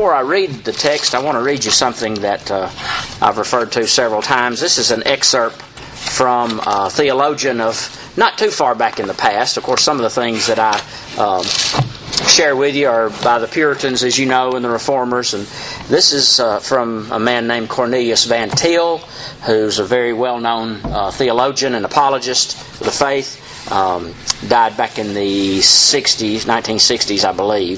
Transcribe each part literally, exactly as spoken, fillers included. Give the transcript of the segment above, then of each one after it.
before I read the text, I want to read you something that uh, I've referred to several times. This is an excerpt from a theologian of not too far back in the past. Of course, some of the things that I um, share with you are by the Puritans, as you know, and the Reformers. And this is uh, from a man named Cornelius Van Til, who's a very well-known uh, theologian and apologist of the faith. Um, died back in the sixties, nineteen sixties, I believe.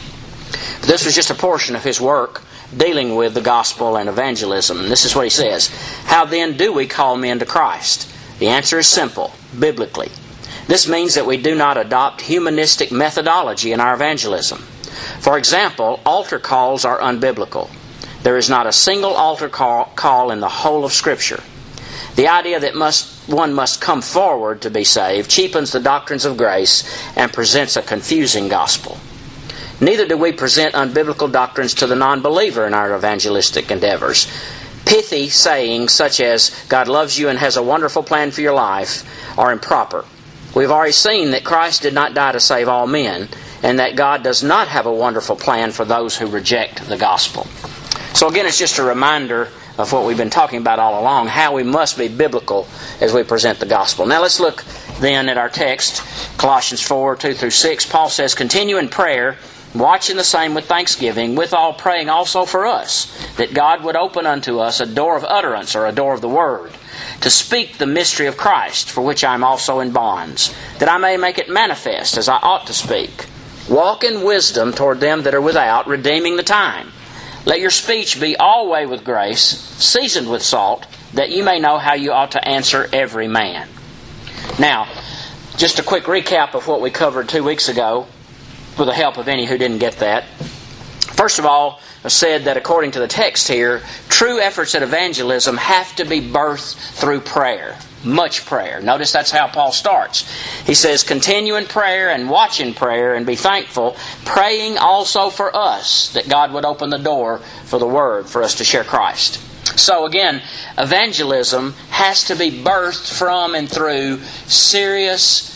But this was just a portion of his work dealing with the gospel and evangelism. And this is what he says. How then do we call men to Christ? The answer is simple, biblically. This means that we do not adopt humanistic methodology in our evangelism. For example, altar calls are unbiblical. There is not a single altar call, call in the whole of Scripture. The idea that must one must come forward to be saved cheapens the doctrines of grace and presents a confusing gospel. Neither do we present unbiblical doctrines to the non-believer in our evangelistic endeavors. Pithy sayings such as, God loves you and has a wonderful plan for your life, are improper. We've already seen that Christ did not die to save all men, and that God does not have a wonderful plan for those who reject the gospel. So again, it's just a reminder of what we've been talking about all along, how we must be biblical as we present the gospel. Now let's look then at our text, Colossians four, two through six. Paul says, continue in prayer, watching the same with thanksgiving, withal praying also for us, that God would open unto us a door of utterance, or a door of the word, to speak the mystery of Christ, for which I am also in bonds, that I may make it manifest as I ought to speak. Walk in wisdom toward them that are without, redeeming the time. Let your speech be always with grace, seasoned with salt, that you may know how you ought to answer every man. Now, just a quick recap of what we covered two weeks ago, with the help of any who didn't get that. First of all, I said that according to the text here, true efforts at evangelism have to be birthed through prayer. Much prayer. Notice that's how Paul starts. He says, continue in prayer and watch in prayer and be thankful, praying also for us, that God would open the door for the Word, for us to share Christ. So again, evangelism has to be birthed from and through serious,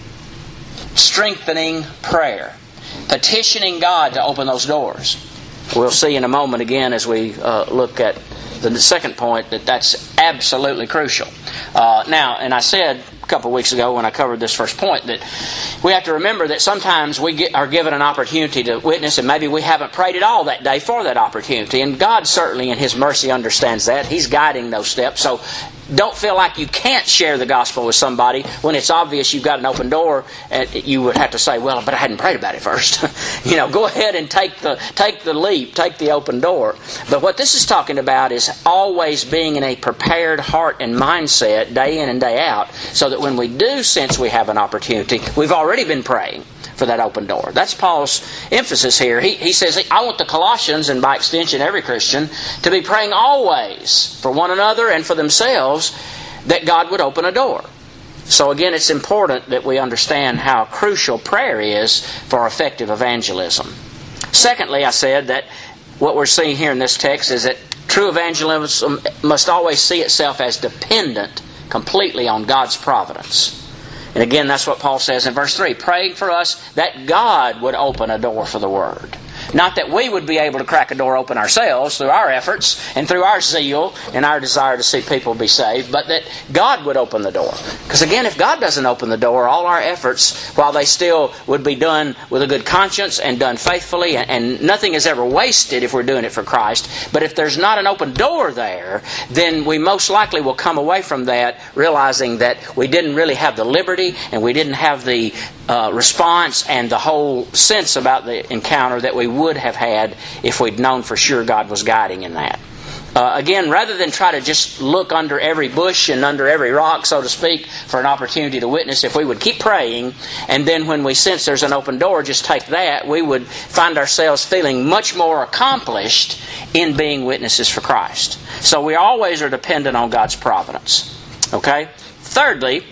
strengthening prayer. Petitioning God to open those doors. We'll see in a moment again as we uh, look at the second point that that's absolutely crucial. Uh, now, and I said a couple of weeks ago when I covered this first point that we have to remember that sometimes we get, are given an opportunity to witness, and maybe we haven't prayed at all that day for that opportunity. And God certainly in His mercy understands that. He's guiding those steps. So don't feel like you can't share the gospel with somebody when it's obvious you've got an open door, and you would have to say, well, but I hadn't prayed about it first. You know, go ahead and take the take the leap, take the open door. But what this is talking about is always being in a prepared heart and mindset day in and day out, so that when we do sense we have an opportunity, we've already been praying for that open door. That's Paul's emphasis here. He, he says, I want the Colossians, and by extension every Christian, to be praying always for one another and for themselves that God would open a door. So again, it's important that we understand how crucial prayer is for effective evangelism. Secondly, I said that what we're seeing here in this text is that true evangelism must always see itself as dependent completely on God's providence. And again, that's what Paul says in verse three, praying for us that God would open a door for the Word. Not that we would be able to crack a door open ourselves through our efforts and through our zeal and our desire to see people be saved, but that God would open the door. Because again, if God doesn't open the door, all our efforts, while they still would be done with a good conscience and done faithfully, and nothing is ever wasted if we're doing it for Christ, but if there's not an open door there, then we most likely will come away from that realizing that we didn't really have the liberty and we didn't have the uh, response and the whole sense about the encounter that we would have had if we'd known for sure God was guiding in that. Uh, again, rather than try to just look under every bush and under every rock, so to speak, for an opportunity to witness, if we would keep praying, and then when we sense there's an open door, just take that, we would find ourselves feeling much more accomplished in being witnesses for Christ. So we always are dependent on God's providence. Okay? Thirdly,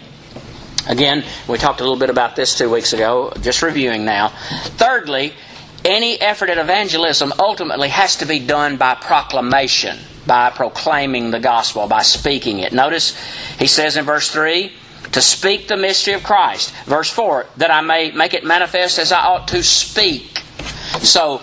again, we talked a little bit about this two weeks ago, just reviewing now. Thirdly, any effort at evangelism ultimately has to be done by proclamation, by proclaiming the gospel, by speaking it. Notice he says in verse three, to speak the mystery of Christ. Verse four, that I may make it manifest as I ought to speak. So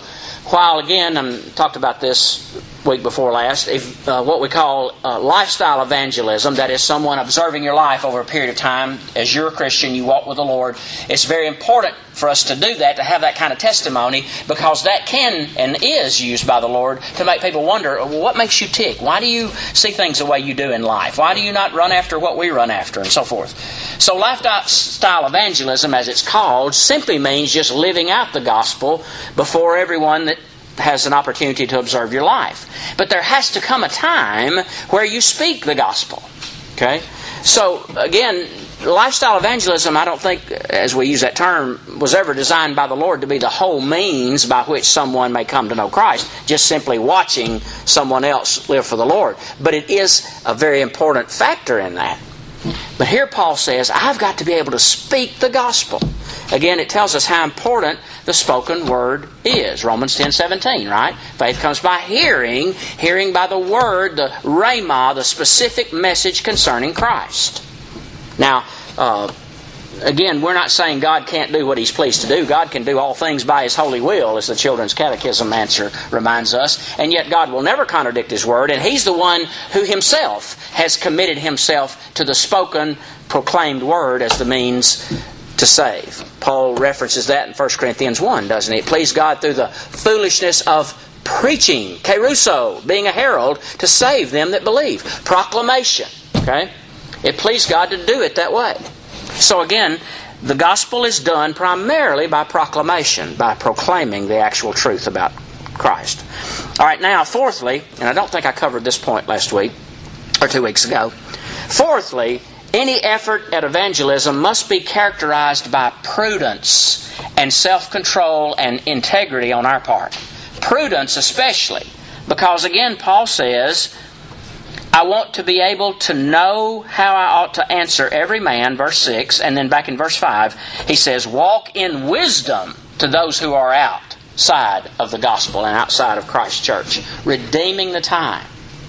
while again, I talked about this week before last, if, uh, what we call uh, lifestyle evangelism, that is someone observing your life over a period of time. As you're a Christian, you walk with the Lord. It's very important for us to do that, to have that kind of testimony, because that can and is used by the Lord to make people wonder, well, what makes you tick? Why do you see things the way you do in life? Why do you not run after what we run after? And so forth. So lifestyle evangelism, as it's called, simply means just living out the gospel before everyone that has an opportunity to observe your life. But there has to come a time where you speak the gospel. Okay? So, again, lifestyle evangelism, I don't think, as we use that term, was ever designed by the Lord to be the whole means by which someone may come to know Christ, just simply watching someone else live for the Lord. But it is a very important factor in that. But here Paul says, I've got to be able to speak the gospel. Again, it tells us how important the spoken word is. Romans ten seventeen, right? Faith comes by hearing, hearing by the word, the rhema, the specific message concerning Christ. Now, uh, again, we're not saying God can't do what He's pleased to do. God can do all things by His holy will, as the Children's Catechism answer reminds us. And yet God will never contradict His word, and He's the one who Himself has committed Himself to the spoken, proclaimed word as the means to save. Paul references that in First Corinthians one, doesn't he? It pleased God through the foolishness of preaching, keruso, being a herald, to save them that believe. Proclamation. Okay? It pleased God to do it that way. So again, the gospel is done primarily by proclamation, by proclaiming the actual truth about Christ. All right, now, fourthly, and I don't think I covered this point last week, or two weeks ago. Fourthly, any effort at evangelism must be characterized by prudence and self-control and integrity on our part. Prudence especially, because again, Paul says, I want to be able to know how I ought to answer every man, verse six, and then back in verse five, he says, walk in wisdom to those who are outside of the gospel and outside of Christ's church, redeeming the time.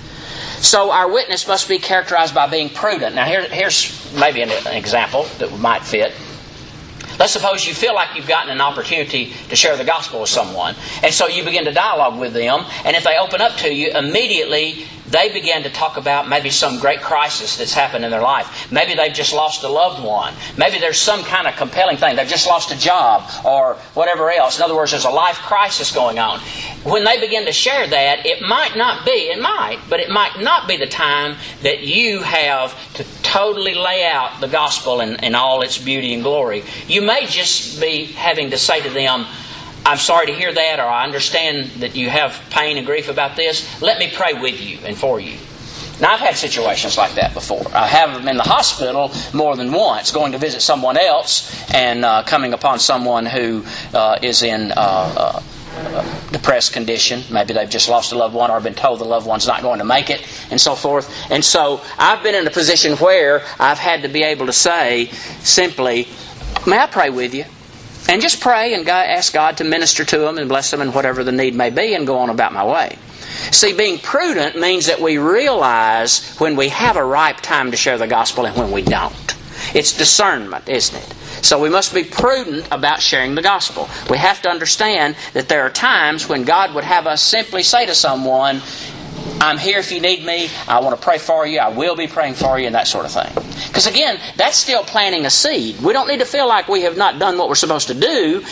So our witness must be characterized by being prudent. Now here, here's maybe an, an example that might fit. Let's suppose you feel like you've gotten an opportunity to share the gospel with someone, and so you begin to dialogue with them, and if they open up to you, immediately they begin to talk about maybe some great crisis that's happened in their life. Maybe they've just lost a loved one. Maybe there's some kind of compelling thing. They've just lost a job or whatever else. In other words, there's a life crisis going on. When they begin to share that, it might not be, it might, but it might not be the time that you have to totally lay out the gospel in, in all its beauty and glory. You may just be having to say to them, I'm sorry to hear that, or I understand that you have pain and grief about this. Let me pray with you and for you. Now, I've had situations like that before. I have them in the hospital more than once, going to visit someone else and uh, coming upon someone who uh, is in uh, uh, depressed condition. Maybe they've just lost a loved one or been told the loved one's not going to make it, and so forth. And so I've been in a position where I've had to be able to say simply, may I pray with you? And just pray and God, ask God to minister to them and bless them in whatever the need may be and go on about my way. See, being prudent means that we realize when we have a ripe time to share the gospel and when we don't. It's discernment, isn't it? So we must be prudent about sharing the gospel. We have to understand that there are times when God would have us simply say to someone, I'm here if you need me, I want to pray for you, I will be praying for you, and that sort of thing. Because again, that's still planting a seed. We don't need to feel like we have not done what we're supposed to do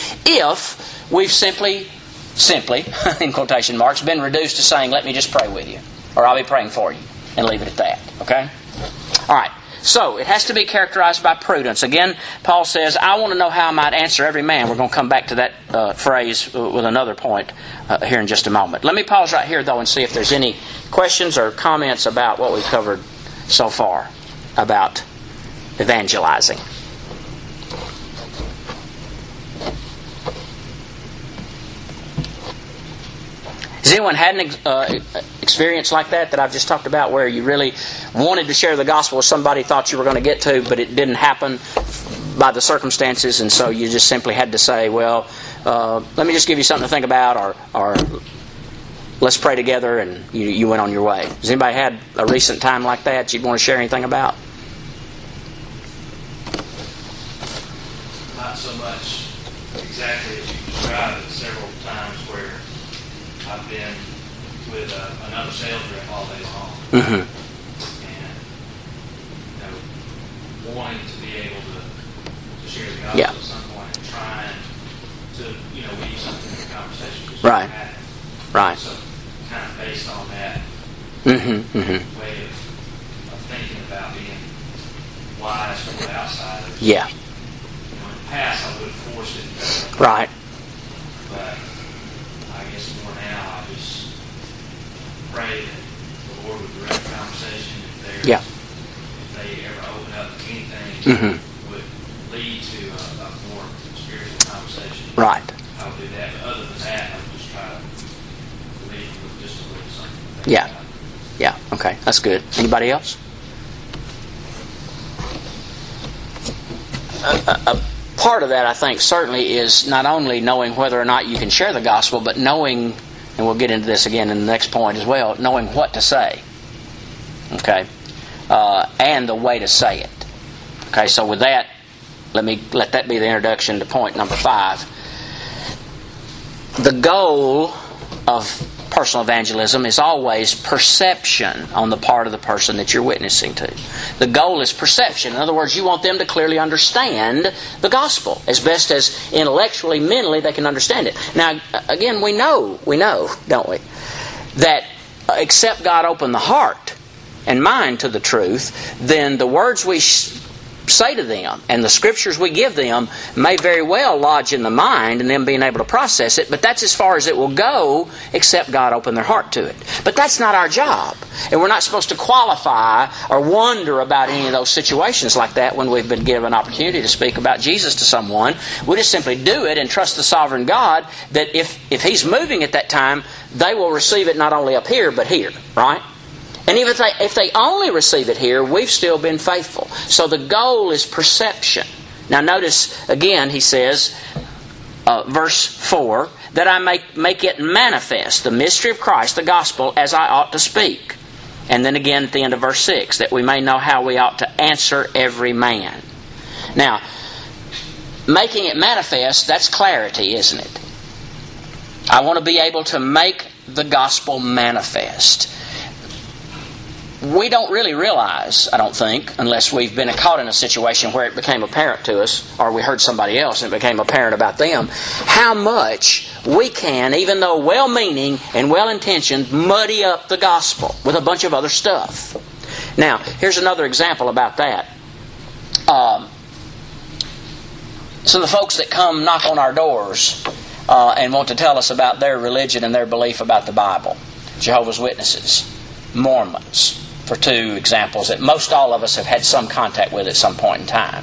if we've simply, simply, in quotation marks, been reduced to saying, let me just pray with you, or I'll be praying for you, and leave it at that. Okay? All right. So, it has to be characterized by prudence. Again, Paul says, I want to know how I might answer every man. We're going to come back to that uh, phrase with another point uh, here in just a moment. Let me pause right here, though, and see if there's any questions or comments about what we've covered so far about evangelizing. Has anyone had an uh, experience like that that I've just talked about, where you really wanted to share the gospel with somebody, thought you were going to get to, but it didn't happen by the circumstances, and so you just simply had to say, well, uh, let me just give you something to think about, or, or let's pray together, and you, you went on your way. Has anybody had a recent time like that you'd want to share anything about? Not so much exactly as you described it. Several times where I've been with uh, another sales rep all day long. Mm-hmm. And, you know, wanting to be able to, to share the gospel Yeah. at some point and trying to, you know, weave something in the conversation. Just Right. happen. Right. So, kind of based on that Mm-hmm. Mm-hmm. way of, of thinking about being wise toward outsiders. Yeah. You know, in the past, I would have forced it better. Right. But I guess more now, I just pray that the Lord would direct the conversation. If there's, Yeah. if they ever open up to anything, Mm-hmm. would lead to a, a more spiritual conversation. Right. I would do that. But other than that, I would just try to leave with just a little something. Yeah. Yeah. Okay. That's good. Anybody else? A, a, a part of that, I think, certainly is not only knowing whether or not you can share the gospel, but knowing, and we'll get into this again in the next point as well, knowing what to say. Okay? Uh, and the way to say it. Okay, so with that, let me let that be the introduction to point number five. The goal of personal evangelism is always perception on the part of the person that you're witnessing to. The goal is perception. In other words, you want them to clearly understand the gospel as best as intellectually, mentally they can understand it. Now, again, we know, we know, don't we, that except God open the heart and mind to the truth, then the words we sh- say to them and the scriptures we give them may very well lodge in the mind and them being able to process it, but that's as far as it will go except God open their heart to it. But that's not our job. And we're not supposed to qualify or wonder about any of those situations like that when we've been given an opportunity to speak about Jesus to someone. We just simply do it and trust the sovereign God that if, if He's moving at that time, they will receive it not only up here but here, right? And even if they, if they only receive it here, we've still been faithful. So the goal is perception. Now notice, again, he says, uh, verse four, that I may make it manifest, the mystery of Christ, the gospel, as I ought to speak. And then again at the end of verse six, that we may know how we ought to answer every man. Now, making it manifest, that's clarity, isn't it? I want to be able to make the gospel manifest. We don't really realize, I don't think, unless we've been caught in a situation where it became apparent to us, or we heard somebody else and it became apparent about them, how much we can, even though well-meaning and well-intentioned, muddy up the gospel with a bunch of other stuff. Now, here's another example about that. Um, so the folks that come knock on our doors uh, and want to tell us about their religion and their belief about the Bible, Jehovah's Witnesses, Mormons, for two examples that most all of us have had some contact with at some point in time.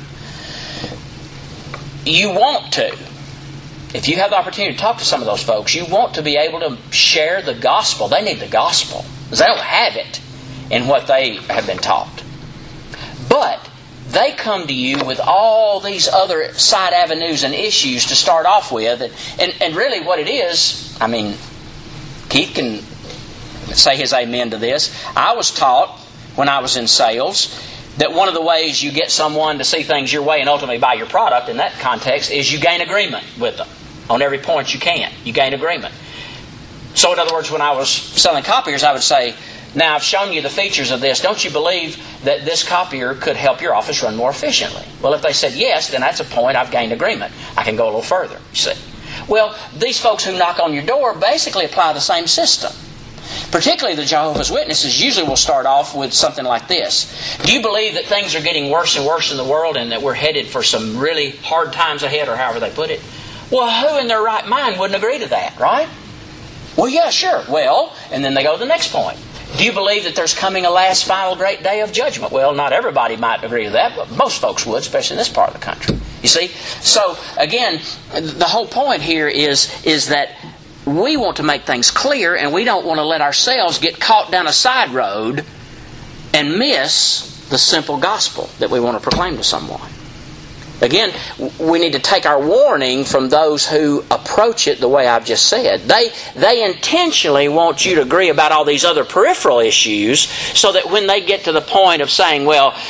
You want to, if you have the opportunity to talk to some of those folks, you want to be able to share the gospel. They need the gospel because they don't have it in what they have been taught. But they come to you with all these other side avenues and issues to start off with. And, and, and really what it is, I mean, Keith can say his amen to this. I was taught when I was in sales that one of the ways you get someone to see things your way and ultimately buy your product in that context is you gain agreement with them on every point you can. You gain agreement. So in other words, when I was selling copiers, I would say, now I've shown you the features of this. Don't you believe that this copier could help your office run more efficiently? Well, if they said yes, then that's a point I've gained agreement. I can go a little further, you see. Well, these folks who knock on your door basically apply the same system. Particularly the Jehovah's Witnesses usually will start off with something like this. Do you believe that things are getting worse and worse in the world and that we're headed for some really hard times ahead, or however they put it? Well, who in their right mind wouldn't agree to that, right? Well, yeah, sure. Well, and then they go to the next point. Do you believe that there's coming a last final great day of judgment? Well, not everybody might agree to that, but most folks would, especially in this part of the country. You see? So, again, the whole point here is, is that we want to make things clear, and we don't want to let ourselves get caught down a side road and miss the simple gospel that we want to proclaim to someone. Again, we need to take our warning from those who approach it the way I've just said. They, they intentionally want you to agree about all these other peripheral issues so that when they get to the point of saying, well,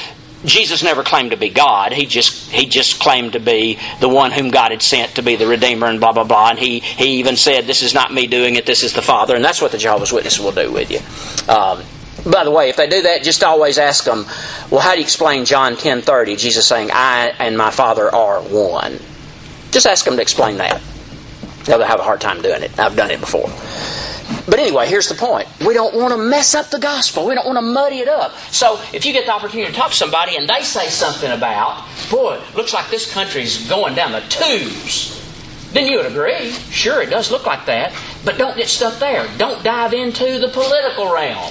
Jesus never claimed to be God. He just he just claimed to be the one whom God had sent to be the Redeemer and blah, blah, blah. And he, he even said, this is not me doing it, this is the Father. And that's what the Jehovah's Witnesses will do with you. Um, by the way, if they do that, just always ask them, well, how do you explain John ten thirty, Jesus saying, I and my Father are one? Just ask them to explain that. They'll have a hard time doing it. I've done it before. But anyway, here's the point. We don't want to mess up the gospel. We don't want to muddy it up. So if you get the opportunity to talk to somebody and they say something about, boy, looks like this country's going down the tubes, then you would agree. Sure, it does look like that. But don't get stuck there. Don't dive into the political realm.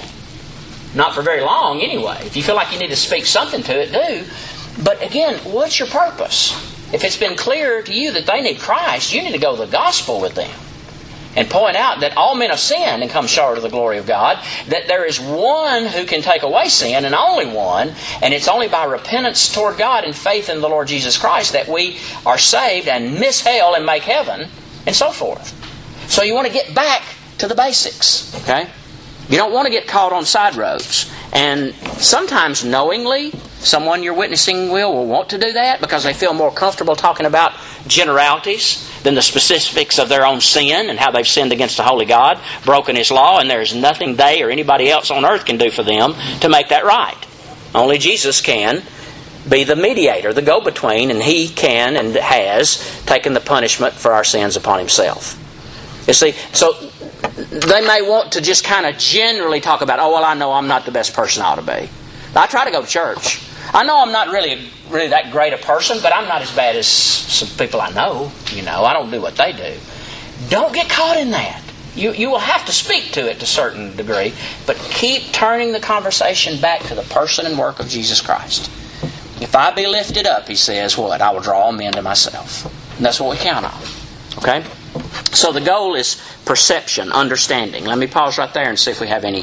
Not for very long, anyway. If you feel like you need to speak something to it, do. But again, what's your purpose? If it's been clear to you that they need Christ, you need to go to the gospel with them. And point out that all men have sinned and come short of the glory of God. That there is one who can take away sin, and only one. And it's only by repentance toward God and faith in the Lord Jesus Christ that we are saved and miss hell and make heaven, and so forth. So you want to get back to the basics. Okay? You don't want to get caught on side roads. And sometimes knowingly, someone you're witnessing will will want to do that because they feel more comfortable talking about generalities than the specifics of their own sin and how they've sinned against the holy God, broken His law, and there's nothing they or anybody else on earth can do for them to make that right. Only Jesus can be the mediator, the go-between, and He can and has taken the punishment for our sins upon Himself. You see, so they may want to just kind of generally talk about, oh, well, I know I'm not the best person I ought to be. I try to go to church. I know I'm not really really that great a person, but I'm not as bad as some people I know. You know, I don't do what they do. Don't get caught in that. You you will have to speak to it to a certain degree, but keep turning the conversation back to the person and work of Jesus Christ. If I be lifted up, He says, what? I will draw all men to myself. And that's what we count on. Okay? So the goal is perception, understanding. Let me pause right there and see if we have any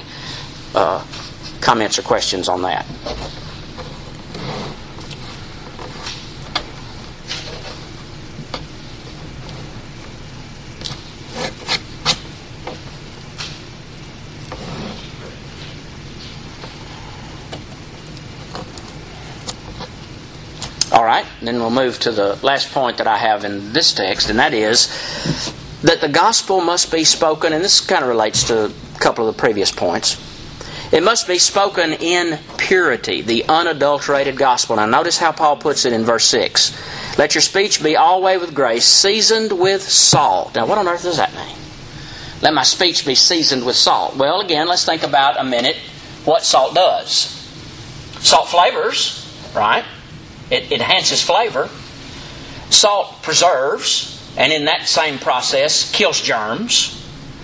uh, comments or questions on that. All right, then we'll move to the last point that I have in this text, and that is that the gospel must be spoken, and this kind of relates to a couple of the previous points. It must be spoken in purity, the unadulterated gospel. Now notice how Paul puts it in verse six. Let your speech be always with grace, seasoned with salt. Now what on earth does that mean? Let my speech be seasoned with salt. Well, again, let's think about a minute what salt does. Salt flavors, right? It enhances flavor. Salt preserves, and in that same process, kills germs.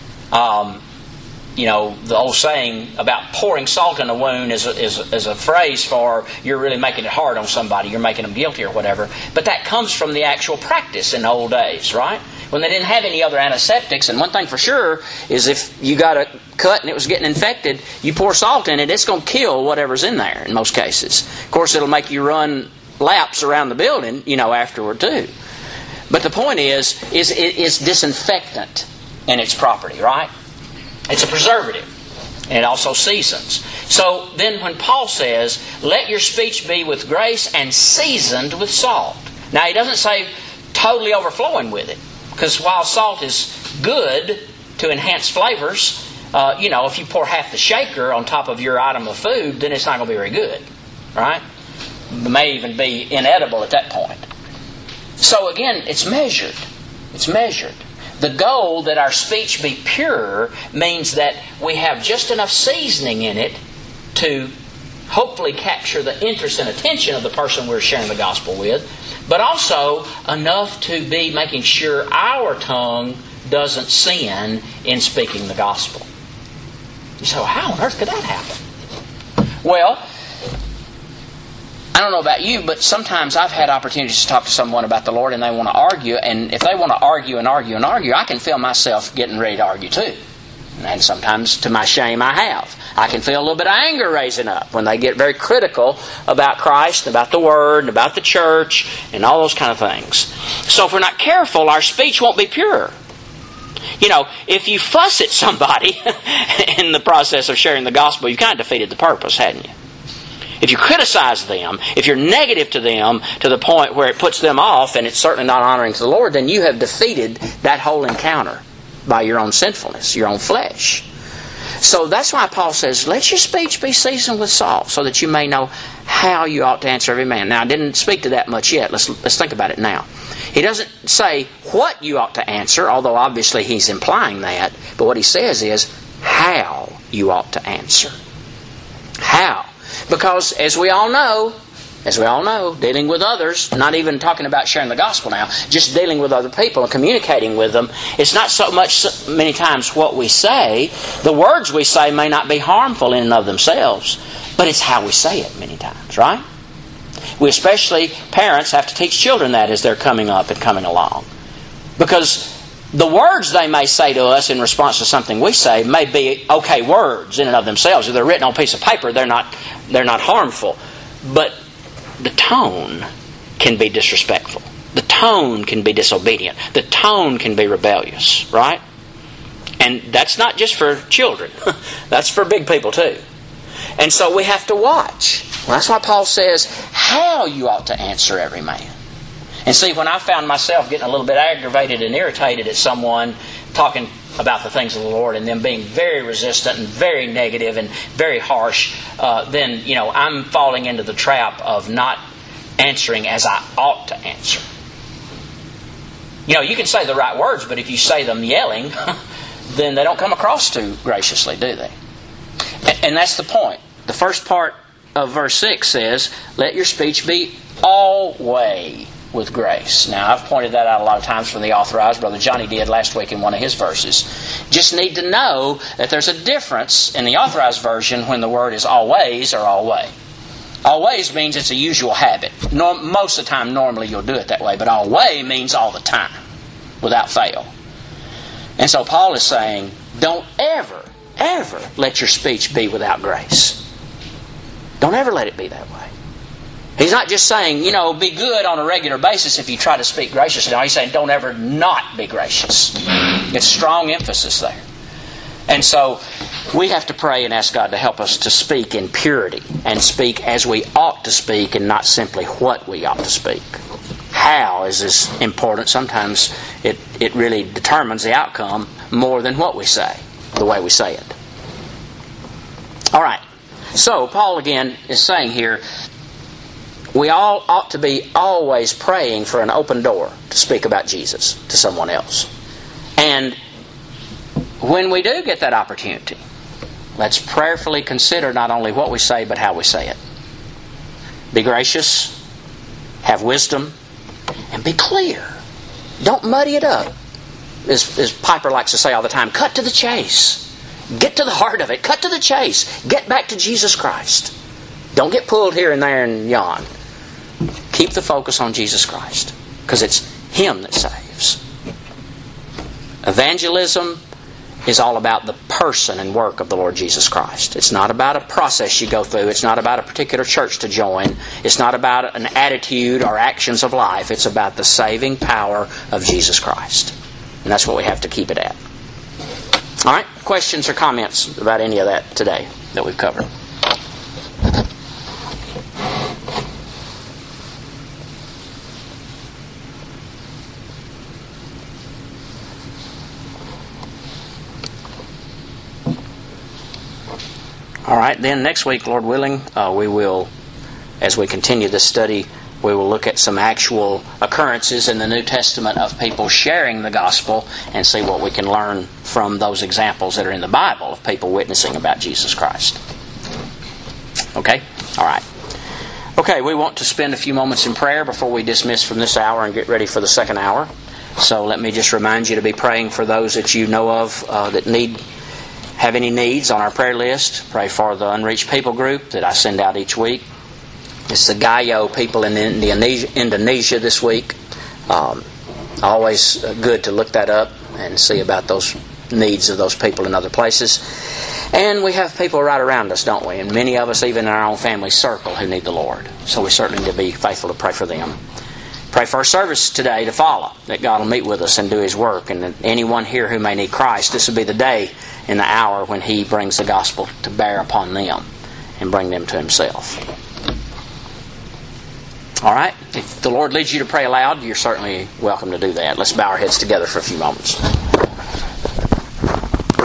Um, you know, the old saying about pouring salt in a wound is a, is, is a phrase for you're really making it hard on somebody, you're making them guilty or whatever. But that comes from the actual practice in the old days, right? When they didn't have any other antiseptics, and one thing for sure is if you got a cut and it was getting infected, you pour salt in it, it's going to kill whatever's in there in most cases. Of course, it'll make you run laps around the building, you know, afterward too. But the point is, is it is disinfectant in its property, right? It's a preservative. And it also seasons. So then when Paul says, let your speech be with grace and seasoned with salt. Now he doesn't say totally overflowing with it. Because while salt is good to enhance flavors, uh, you know, if you pour half the shaker on top of your item of food, then it's not going to be very good. Right? It may even be inedible at that point. So again, it's measured. It's measured. The goal that our speech be pure means that we have just enough seasoning in it to hopefully capture the interest and attention of the person we're sharing the gospel with, but also enough to be making sure our tongue doesn't sin in speaking the gospel. So how on earth could that happen? Well, I don't know about you, but sometimes I've had opportunities to talk to someone about the Lord and they want to argue, and if they want to argue and argue and argue, I can feel myself getting ready to argue too. And sometimes, to my shame, I have. I can feel a little bit of anger raising up when they get very critical about Christ, about the Word, and about the church, and all those kind of things. So if we're not careful, our speech won't be pure. You know, if you fuss at somebody in the process of sharing the gospel, you've kind of defeated the purpose, hadn't you? if you criticize them, if you're negative to them to the point where it puts them off and it's certainly not honoring to the Lord, then you have defeated that whole encounter by your own sinfulness, your own flesh. So that's why Paul says, let your speech be seasoned with salt, so that you may know how you ought to answer every man. Now, I didn't speak to that much yet. Let's let's think about it now. He doesn't say what you ought to answer, although obviously he's implying that. But what he says is how you ought to answer. How? Because as we all know, as we all know, dealing with others, not even talking about sharing the gospel now, just dealing with other people and communicating with them, it's not so much many times what we say. The words we say may not be harmful in and of themselves, but it's how we say it many times, right? We especially, parents, have to teach children that as they're coming up and coming along. Because the words they may say to us in response to something we say may be okay words in and of themselves. If they're written on a piece of paper, they're not they're not harmful. But the tone can be disrespectful. The tone can be disobedient. The tone can be rebellious, right? And that's not just for children. That's for big people too. And so we have to watch. Well, that's why Paul says how you ought to answer every man. And see, when I found myself getting a little bit aggravated and irritated at someone talking about the things of the Lord and them being very resistant and very negative and very harsh, uh, then, you know, I'm falling into the trap of not answering as I ought to answer. You know, you can say the right words, but if you say them yelling, then they don't come across too graciously, do they? And, and that's the point. The first part of verse six says, let your speech be always with grace. Now, I've pointed that out a lot of times from the Authorized. Brother Johnny did last week in one of his verses. Just need to know that there's a difference in the Authorized version when the word is always or always. Always means it's a usual habit. Norm, most of the time, normally you'll do it that way. But always means all the time, without fail. And so Paul is saying, don't ever, ever let your speech be without grace. Don't ever let it be that way. He's not just saying, you know, be good on a regular basis if you try to speak graciously. No, he's saying don't ever not be gracious. It's strong emphasis there. And so we have to pray and ask God to help us to speak in purity and speak as we ought to speak and not simply what we ought to speak. How is as important. Sometimes it, it really determines the outcome more than what we say, the way we say it. All right. So Paul again is saying here, we all ought to be always praying for an open door to speak about Jesus to someone else. And when we do get that opportunity, let's prayerfully consider not only what we say, but how we say it. Be gracious, have wisdom, and be clear. Don't muddy it up. As, as Piper likes to say all the time, cut to the chase. Get to the heart of it. Cut to the chase. Get back to Jesus Christ. Don't get pulled here and there and yon. Keep the focus on Jesus Christ, because it's Him that saves. Evangelism is all about the person and work of the Lord Jesus Christ. It's not about a process you go through. It's not about a particular church to join. It's not about an attitude or actions of life. It's about the saving power of Jesus Christ. And that's what we have to keep it at. All right, questions or comments about any of that today that we've covered? All right, then next week, Lord willing, uh, we will, as we continue this study, we will look at some actual occurrences in the New Testament of people sharing the gospel and see what we can learn from those examples that are in the Bible of people witnessing about Jesus Christ. Okay? All right. Okay, we want to spend a few moments in prayer before we dismiss from this hour and get ready for the second hour. So let me just remind you to be praying for those that you know of uh, that need have any needs on our prayer list. Pray for the Unreached People group that I send out each week. It's the Gayo people in Indonesia, Indonesia this week. Um, always good to look that up and see about those needs of those people in other places. And we have people right around us, don't we? And many of us, even in our own family circle, who need the Lord. So we certainly need to be faithful to pray for them. Pray for our service today to follow, that God will meet with us and do His work. And that anyone here who may need Christ, this will be the day and the hour when He brings the gospel to bear upon them and bring them to Himself. All right? If the Lord leads you to pray aloud, you're certainly welcome to do that. Let's bow our heads together for a few moments.